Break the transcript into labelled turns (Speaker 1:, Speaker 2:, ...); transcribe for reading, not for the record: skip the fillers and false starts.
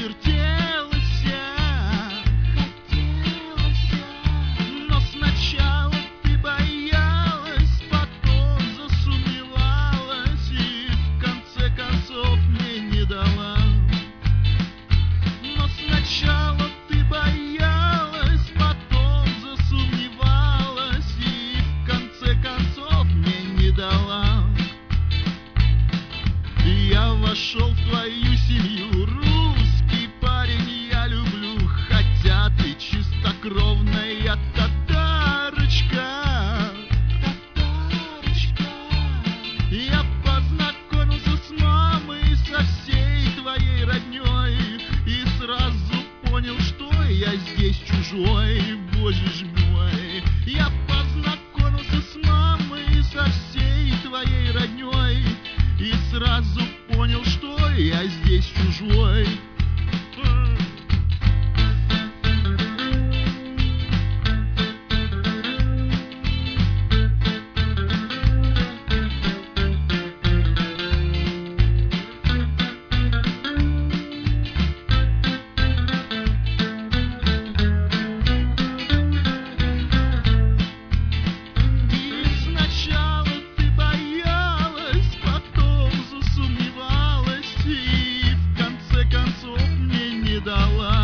Speaker 1: завертелась, но сначала ты боялась, потом засомневалась и в конце концов мне не дала. Но сначала ты боялась, потом засомневалась и в конце концов мне не дала. Я вошел в твою семью, русский парень, я люблю, хотя ты чистокровная татарочка. Я познакомился с мамой, со всей твоей родней, и сразу понял, что я здесь чужой, боже ж мой. Я познакомился с мамой, со всей твоей родней, и сразу понял, что я здесь чужой. Мне не дала.